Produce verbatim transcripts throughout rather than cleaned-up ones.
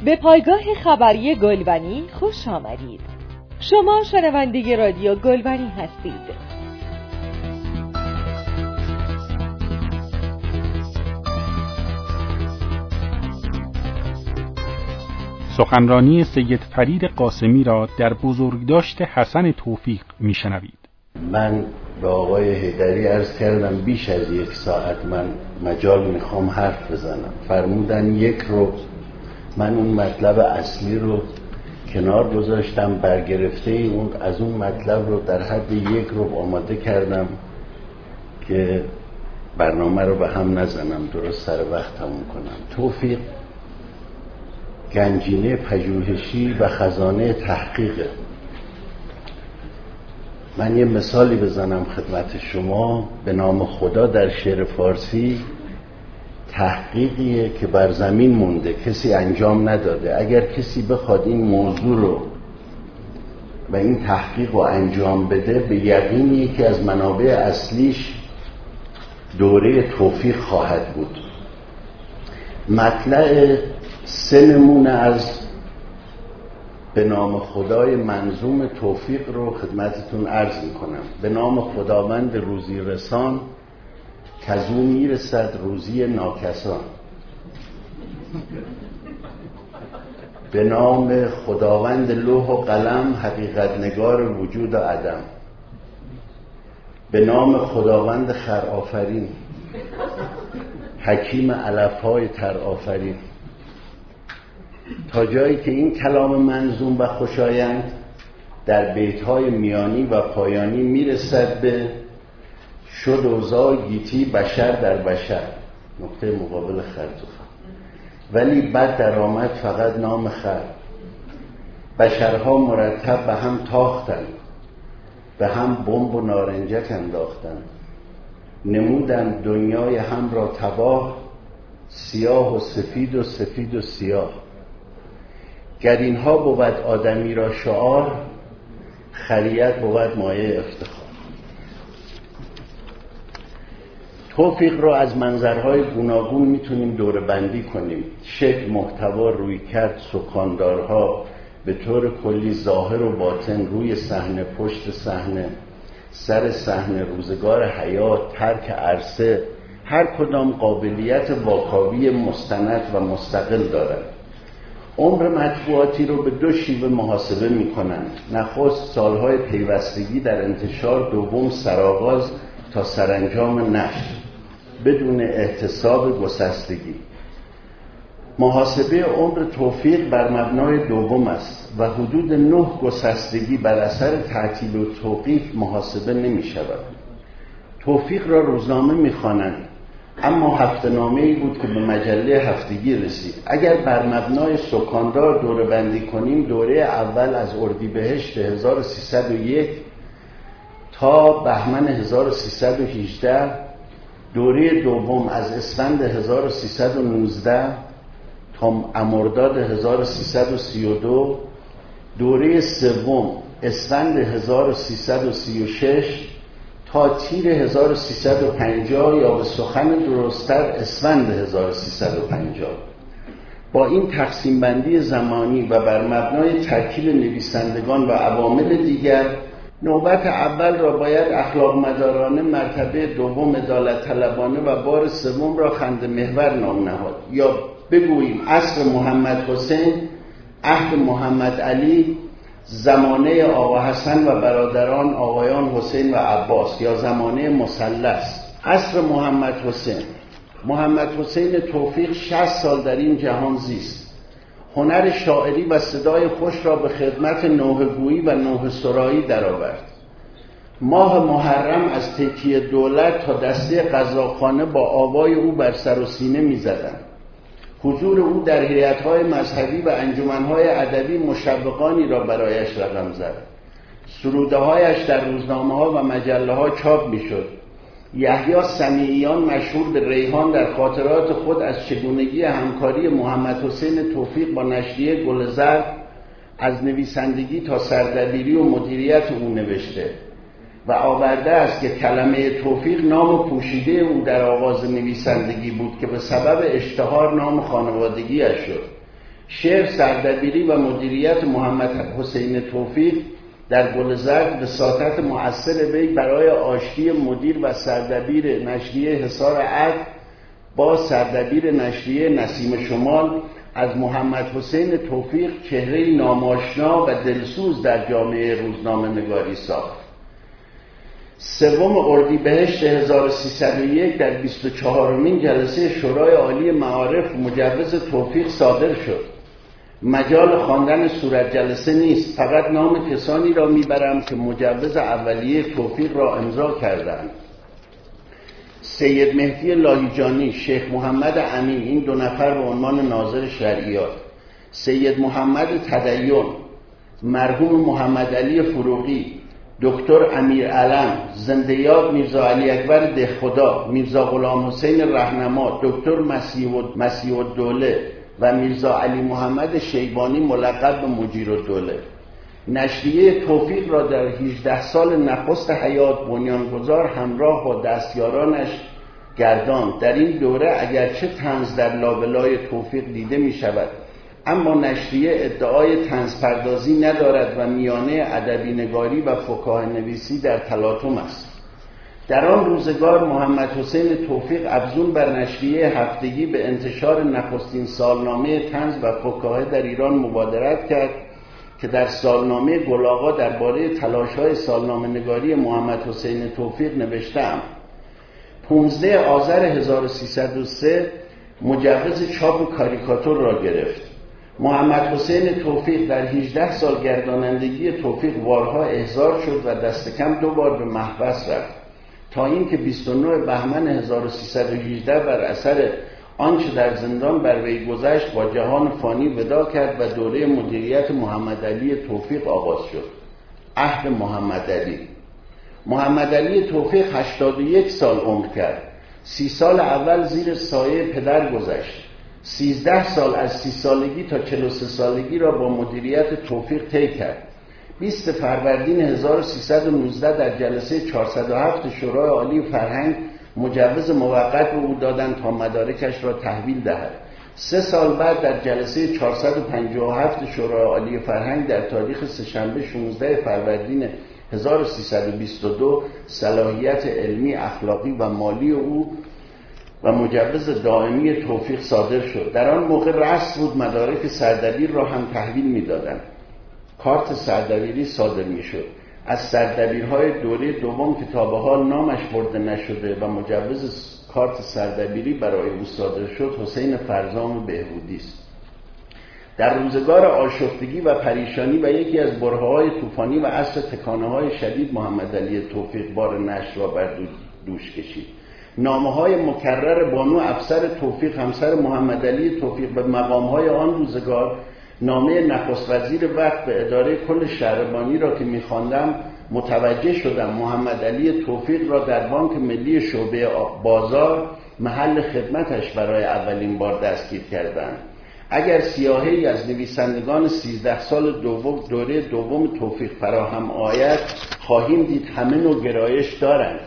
به پایگاه خبری گلبنی خوش آمدید. شما شنونده رادیو گلبنی هستید. سخنرانی سید فرید قاسمی را در بزرگداشت حسن توفیق میشنوید. من به آقای حیدری عرض کردم بیش از یک ساعت من مجال میخوام حرف بزنم. فرمودن یک رو. من اون مطلب اصلی رو کنار گذاشتم، برگرفته اون از اون مطلب رو در حد یک رو آماده کردم که برنامه رو به هم نزنم، درست سر وقت تموم کنم. توفیق گنجینه پژوهشی و خزانه تحقیقه. من یه مثالی بزنم خدمت شما. به نام خدا در شعر فارسی تحقیقیه که بر زمین مونده، کسی انجام نداده. اگر کسی بخواد این موضوع رو و این تحقیق رو انجام بده، به یقین یکی از منابع اصلیش دوره توفیق خواهد بود. مطلع سه نمونه از به نام خدای منظوم توفیق رو خدمتتون عرض میکنم. به نام خداوند روزی رسان، کزو میرسد روزی ناکسان. به نام خداوند لوح و قلم، حقیقت نگار وجود و عدم. به نام خداوند خر آفرین، حکیم علفهای تر آفرین. تا جایی که این کلام منظوم و خوشایند در بیتهای میانی و پایانی میرسد به شد اوضاع گیتی بشر در بشر، نقطه مقابل خر تو خر. ولی بعد در آمد فقط نام خر. بشرها مرتب به هم تاختن، به هم بمب و نارنجک انداختن، نمودن دنیای هم را تباه، سیاه و سفید و سفید و سیاه. گر اینها بود آدمی را شعار، خریت بود مایه افتخار. توفیق را از منظرهای گوناگون میتونیم دوره بندی کنیم. شکل، محتوا، رویکرد، سخناندارها، به طور کلی ظاهر و باطن، روی صحنه، پشت صحنه، سر صحنه، روزگار حیات، ترک عرصه، هر کدام قابلیت واکاوی مستند و مستقل دارد. عمر مطبوعاتی رو به دو شیوه محاسبه میکنند. نخست سالهای پیوستگی در انتشار، دوم سرآغاز تا سرانجام نشر بدون احتساب گسستگی. محاسبه عمر توفیق بر مبنای دوم است و حدود نه گسستگی بر اثر تعطیل و توقیف محاسبه نمی شود. توفیق را روزنامه می خوانند، اما هفته‌نامه‌ای بود که به مجله هفتگی رسید. اگر بر مبنای سکاندار دوره بندی کنیم، دوره اول از اردیبهشت هزار و سیصد و یک تا بهمن هزار و سیصد و هجده، دوره دوم از اسفند هزار و سیصد و نوزده تا مرداد هزار و سیصد و سی و دو، دوره سوم اسفند هزار و سیصد و سی و شش تا تیر هزار و سیصد و پنجاه، یا به سخن درست‌تر اسفند هزار و سیصد و پنجاه. با این تقسیم بندی زمانی و بر مبنای ترکیب نویسندگان و عوامل دیگر، نوبت اول را باید اخلاق مدارانه، مرتبه دوم عدالت طلبانه و بار سوم را خنده محور نام نهاد. یا بگوییم عصر محمد حسین، عهد محمد علی، زمانه آقا حسن و برادران آقایان حسین و عباس، یا زمانه مثلث. عصر محمد حسین. محمد حسین توفیق شصت سال در این جهان زیست. هنر شاعری و صدای خوش را به خدمت نوحه‌گویی و نوحه سرایی درآورد. ماه محرم از تکیه دولت تا دسته قزاقخانه با آوای او بر سر و سینه می‌زدند. حضور او در هیئت‌های مذهبی و انجمن‌های ادبی مشوقانی را برایش رقم زد. سروده‌هایش در روزنامه‌ها و مجله‌ها چاپ می‌شد. یحیی سمیعیان مشهور به ریحان در خاطرات خود از چگونگی همکاری محمد حسین توفیق با نشریه گل زرد از نویسندگی تا سردبیری و مدیریت او نوشته و آورده است که کلمه توفیق نام پوشیده او در آغاز نویسندگی بود که به سبب اشتهار نام خانوادگیش شد. شعر، سردبیری و مدیریت محمد حسین توفیق در گل زرد وساطت مؤثر وی برای آشتی مدیر و سردبیر نشریه حصار عدل با سردبیر نشریه نسیم شمال از محمد حسین توفیق چهره ناماشنا و دلسوز در جامعه روزنامه نگاری ساخت. سوم اردیبهشت هزار و سیصد و یک در بیست و چهارمین جلسه شورای عالی معارف مجوز توفیق صادر شد. مجال خواندن صورت جلسه نیست، فقط نام کسانی را میبرم که مجوز اولیه توفیق را امضا کردند. سید مهدی لاهیجانی، شیخ محمد امین، این دو نفر به عنوان ناظر شرعیات، سید محمد تدین، مرحوم محمد علی فروغی، دکتر امیر علم، زنده یاد میرزا علی اکبر دهخدا، میرزا غلام حسین رهنما، دکتر مسیح الدوله و میرزا علی محمد شیبانی ملقب به مجیر الدوله. نشریه توفیق را در هجده سال نخست حیات بنیانگذار همراه با دستیارانش گرداند. در این دوره اگرچه طنز در لابلای توفیق دیده می شود، اما نشریه ادعای طنز پردازی ندارد و میانه ادبی نگاری و فکاهه نویسی در تلاطم است. در آن روزگار محمد حسین توفیق افزون بر نشریه هفتگی به انتشار نخستین سالنامه طنز و فکاهه در ایران مبادرت کرد که در سالنامه گل‌آقا درباره تلاش‌های سالنامه نگاری محمد حسین توفیق نوشتم. پانزده آذر هزار و سیصد و سه مجوز چاپ کاریکاتور را گرفت. محمد حسین توفیق در هجده سال گردانندگی توفیق بارها احضار شد و دست کم دو بار به محبس رفت، تا اینکه بیست و نه بهمن هزار و سیصد و هجده بر اثر آنچه در زندان بر وی گذشت با جهان فانی ودا کرد و دوره مدیریت محمد علی توفیق آغاز شد. عهد محمد علی. محمد علی توفیق هشتاد و یک سال عمر کرد. سی سال اول زیر سایه پدر گذشت. سیزده سال از سی سالگی تا چهل و سه سالگی را با مدیریت توفیق طی کرد. بیست فروردین هزار و سیصد و نوزده در جلسه چهارصد و هفت شورای عالی فرهنگ مجوز موقت به او دادند تا مدارکش را تحویل دهد. سه سال بعد در جلسه چهارصد و پنجاه و هفت شورای عالی فرهنگ در تاریخ سه‌شنبه شانزده فروردین هزار و سیصد و بیست و دو صلاحیت علمی، اخلاقی و مالی او و مجوز دائمی توفیق صادر شد. در آن موقع رسم بود مدارک سردبیر را هم تحویل می‌دادند. کارت سردبیری صادر می‌شد. از سردبیرهای دوره دوم که تا به حال نامش برده نشده و مجوز کارت سردبیری برای او صادر شد، حسین فرزام بهبودی است. در روزگار آشفتگی و پریشانی و یکی از برهه‌های طوفانی و عصر تکانه‌های شدید محمد علی توفیق بار نشر را بر دوش کشید. نامه‌های مکرر بانو افسر توفیق همسر محمد علی توفیق به مقام‌های آن روزگار، نامه نخست وزیر وقت به اداره کل شهربانی را که می‌خواندم متوجه شدم محمد علی توفیق را در بانک ملی شعبه بازار محل خدمتش برای اولین بار دستگیر کردند. اگر سیاهی از نویسندگان سیزده سال دوم دوره دوم توفیق فراهم آید، خواهیم دید همه نوع گرایش دارند،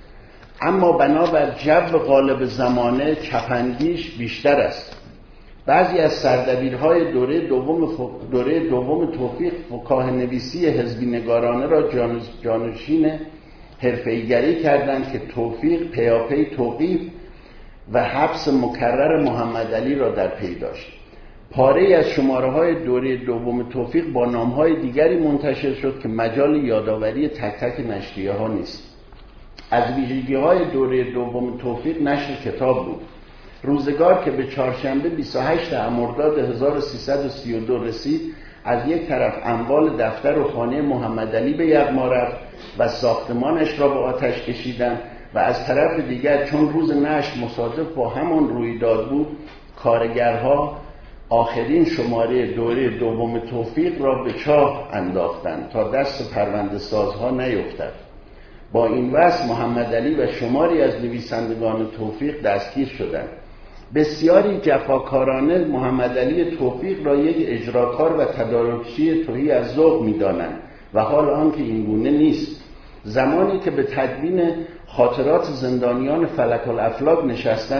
اما بنابر جو غالب زمانه چپندیش بیشتر است. بعضی از سردبیرهای دوره دوم دوره دوم توفیق فکاهه نویسی حزبی نگارانه را جانشین حرفه‌ای‌گری کردند که توفیق پیاپی توقیف و حبس مکرر محمد علی را در پی داشت. پاره‌ای از شماره‌های دوره دوم توفیق با نام‌های دیگری منتشر شد که مجال یادآوری تک تک نشریه‌ها نیست. از ویژگی‌های دوره دوم توفیق نشر کتاب بود. روزگار که به چهارشنبه بیست و هشتم مرداد هزار و سیصد و سی و دو رسید، از یک طرف اموال دفتر و خانه محمد علی به یغما رفت و ساختمانش را به آتش کشیدند و از طرف دیگر چون روز نشر مصادف با همان رویداد بود، کارگرها آخرین شماره دوره دوم توفیق را به چاه انداختند تا دست پرونده سازها نیفتد. با این وضع محمد علی و شماری از نویسندگان توفیق دستگیر شدند. بسیاری جفاکارانه محمد علی توفیق را یک اجراکار و تدارکچی تهی از ذوق می‌دانند و حال آنکه این گونه نیست. زمانی که به تدوین خاطرات زندانیان فلک الافلاک نشستم،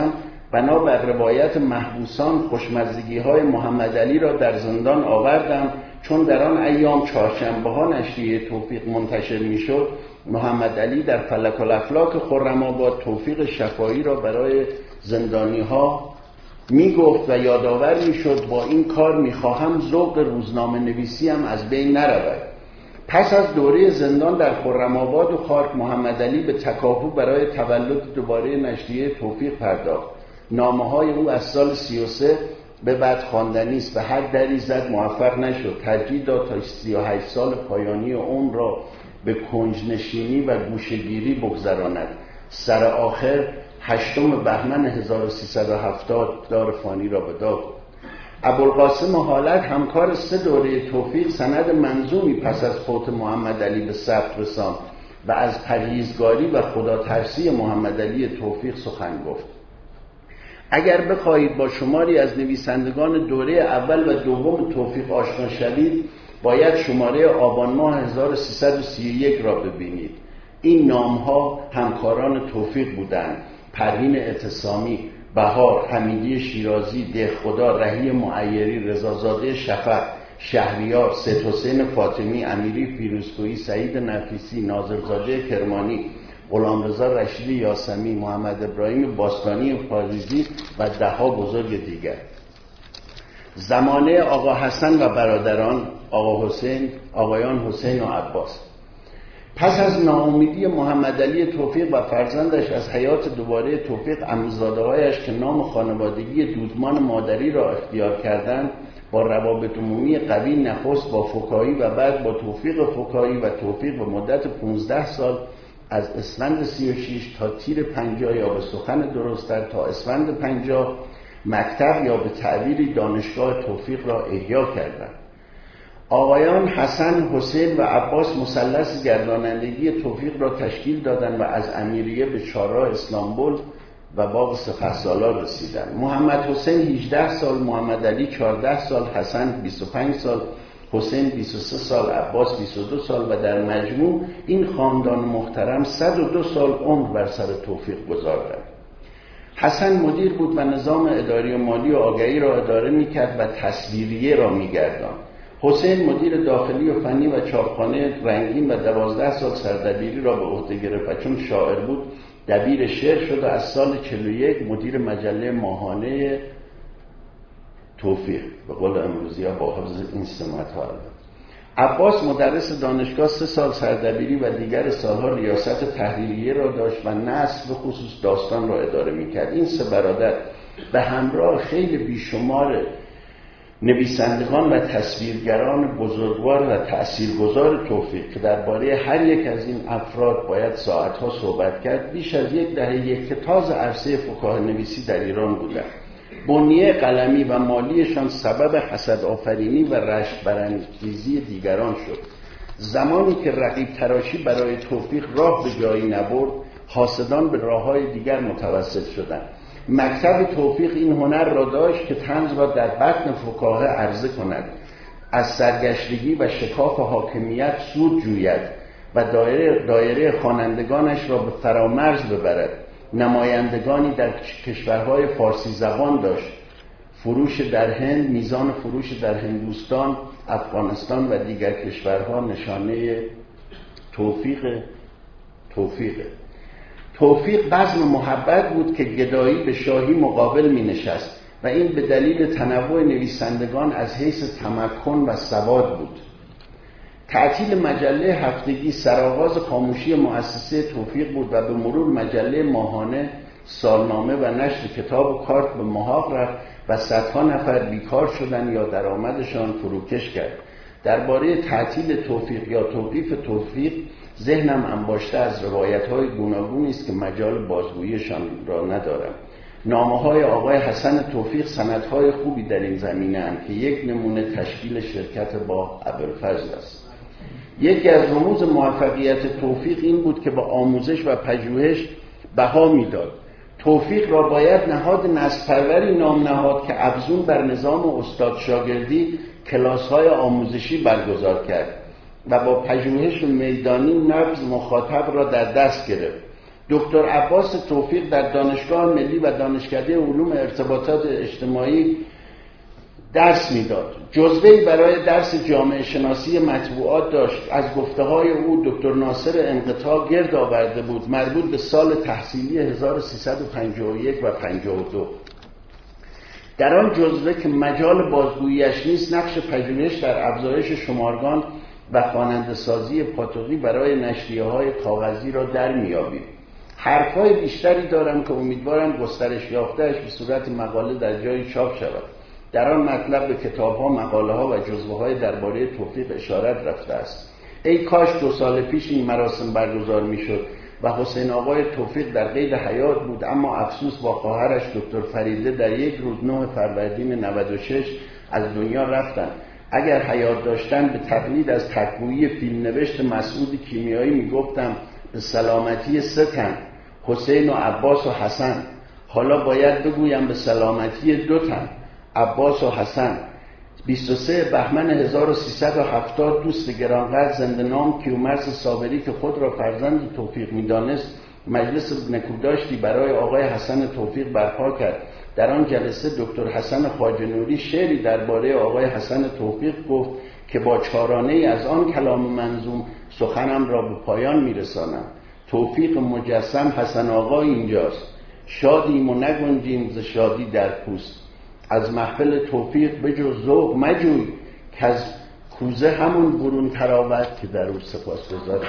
بنا بر روایت محبوسان خوشمزگی های محمد علی را در زندان آوردم، چون در آن ایام چهارشنبه ها نشریه توفیق منتشر می شد. محمد علی در فلک الافلاک خرم‌آباد توفیق شفاعی را برای زندانی ها می گفت و یادآور می شد با این کار می خواهم ذوق روزنامه نویسی هم از بین نرود. پس از دوره زندان در خرم‌آباد و خارک، محمد علی به تکاپو برای تولد دوباره نشریه توفیق پرداخت. نامه‌های او از سال سی و سه به بعد خواندنی است و هر دری زد موفق نشد. ترجیح داد تا سی و هشت سال پایانی عمر را به کنجنشینی و گوشه‌گیری بگذراند. سر آخر هشتم بهمن هزار و سیصد و هفتاد دار فانی را به داد. ابوالقاسم حالت، همکار سه دوره توفیق، سند منظومی پس از فوت محمد علی به ثبت رساند و از پرهیزگاری و خداترسی محمد علی توفیق سخن گفت. اگر بخواهید با شماری از نویسندگان دوره اول و دوم توفیق آشنا شوید، باید شماره آبان ماه هزار و سیصد و سی و یک را ببینید. این نام‌ها همکاران توفیق بودند: پروین اعتصامی، بهار، حمیدی شیرازی، دهخدا، رهی معیری، رضازاده شفق، شهریار، سید حسین فاطمی، امیری فیروزکویی، سعید نفیسی، ناظرزاده کرمانی، غلامرضا رشید یاسمی، محمد ابراهیم باستانی پاریزی و ده‌ها بزرگ دیگر. زمانه آقا حسن و برادران، آقا حسین، آقایان حسین و عباس. پس از ناامیدی محمد علی توفیق و فرزندش از حیات دوباره توفیق، عموزاده‌هایش که نام خانوادگی دودمان مادری را اختیار کردند، با روابط عمومی قوی نخست با فکاهی و بعد با توفیق فکاهی و توفیق به مدت پانزده سال از اسفند سی و شش تا تیر پنجاه یا به سخن درست‌تر تا اسفند پنجاه مکتب یا به تعبیری دانشگاه توفیق را احیا کردند. آقایان حسن، حسین و عباس مثلث گردانندگی توفیق را تشکیل دادند و از امیریه به چهارراه اسلامبول و باغ سپهسالار رسیدند. محمد حسین هجده سال، محمد علی چهارده سال، حسن بیست و پنج سال، حسین بیست و سه سال، عباس بیست و دو سال و در مجموع این خاندان محترم صد و دو سال عمر بر سر توفیق گذاردند. حسن مدیر بود و نظام اداری و مالی و آگهی را اداره می‌کرد و تصویریه را می‌گرداند. حسین مدیر داخلی و فنی و چاپخانه رنگین و دوازده سال سردبیری را به عهده گرفت و چون شاعر بود دبیر شعر شد و از سال چهل و یک مدیر مجله ماهانه توفیق، به قول امروزی ها با حفظ این سمت ها. عباس مدرس دانشگاه سه سال سردبیری و دیگر سالها ریاست تحریریه را داشت و نثر به خصوص داستان را اداره میکرد. این سه برادر به همراه خیلی بیشمار نویسندگان و تصویرگران بزرگوار و تأثیرگذار توفیق که درباره هر یک از این افراد باید ساعتها صحبت کرد، بیش از یک دهه یک که تازه عرصه فکاهه نویسی در ایران بودند. بنیه قلمی و مالیشان سبب حسد آفرینی و رشک برانگیزی دیگران شد. زمانی که رقیب تراشی برای توفیق راه به جایی نبرد، حاسدان به راه‌های دیگر متوسل شدند. مکتب توفیق این هنر را داشت که طنز را در بطن فکاهه عرضه کند، از سرگشتگی و شکاف حاکمیت سود جوید و دایره, دایره خوانندگانش را به فرامرز ببرد. نمایندگانی در کشورهای فارسی زبان داشت. فروش در هند، میزان فروش در هندوستان، افغانستان و دیگر کشورها نشانه توفیق توفیقه. توفیق بزم محبت بود که گدایی به شاهی مقابل می نشست و این به دلیل تنوع نویسندگان از حیث تمکن و سواد بود. تعطیل مجله هفتگی سرآغاز خاموشی مؤسسه توفیق بود و به مرور مجله ماهانه، سالنامه و نشر کتاب و کارت به محاق رفت و صدها نفر بیکار شدند یا درآمدشان فروکش کرد. درباره تعطیل توفیق یا توقیف توفیق ذهنم انباشته از روایت‌های گوناگونی است که مجال بازگوییشان را ندارم. نامه‌های آقای حسن توفیق سندهای خوبی در این زمینه اند که یک نمونه تشکیل شرکت با ابوالفضل است. یکی از رموز موفقیت توفیق این بود که با آموزش و پژوهش بها می‌داد. توفیق را باید نهاد نسل‌پروری نام نهاد که افزون بر نظام استاد شاگردی کلاس‌های آموزشی برگزار کرد و با پژوهش میدانی نبض مخاطب را در دست گرفت. دکتر عباس توفیق در دانشگاه ملی و دانشکده علوم ارتباطات اجتماعی درس میداد. جزوه‌ای برای درس جامعه شناسی مطبوعات داشت. از گفته‌های او دکتر ناصر انقطاع گرد آورده بود، مربوط به سال تحصیلی هزار و سیصد و پنجاه و یک و پنجاه و دو. در آن جزوه که مجال بازگوییش نیست، نقش پژوهش در افزایش شمارگان و خواننده‌سازی پاتوقی برای نشریه‌های کاغذی را در می‌یابیم. حرف‌های بیشتری دارم که امیدوارم گسترش یافته‌اش به صورت مقاله در جای چاپ شود. در آن مطلب به کتاب‌ها، مقاله‌ها و جزوه‌های درباره توفیق اشارت رفته است. ای کاش دو سال پیش این مراسم برگزار می‌شد و حسین آقای توفیق در قید حیات بود، اما افسوس با خواهرش دکتر فریده در یک روز نه فروردین نود و شش از دنیا رفتند. اگر حیات داشتن به تقلید از تک‌گویی فیلمنوشت مسعود کیمیایی میگفتم به سلامتی سه تن، حسین و عباس و حسن. حالا باید بگویم به سلامتی دو تن، عباس و حسن. بیست و سوم بهمن هزار و سیصد و هفتاد دوست گرانقدر زنده نام کیومرث صابری که خود را فرزند توفیق می‌دانست، مجلس نکوداشتی برای آقای حسن توفیق برپا کرد. در آن جلسه دکتر حسن خواجه نوری شعری درباره آقای حسن توفیق گفت که با چارانه‌ای از آن کلام منظوم سخنم را به پایان می‌رسانم. توفیق مجسم حسن آقا اینجاست، شادیم و نگنجیم ز شادی در پوست. از محفل توفیق به جز ذوق مجوی، که از کوزه همون برون تراود که در او سپاسگزارم.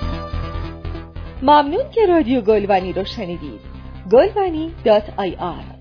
ممنون که رادیو گلبنی رو شنیدید. گلبنی دات آی آر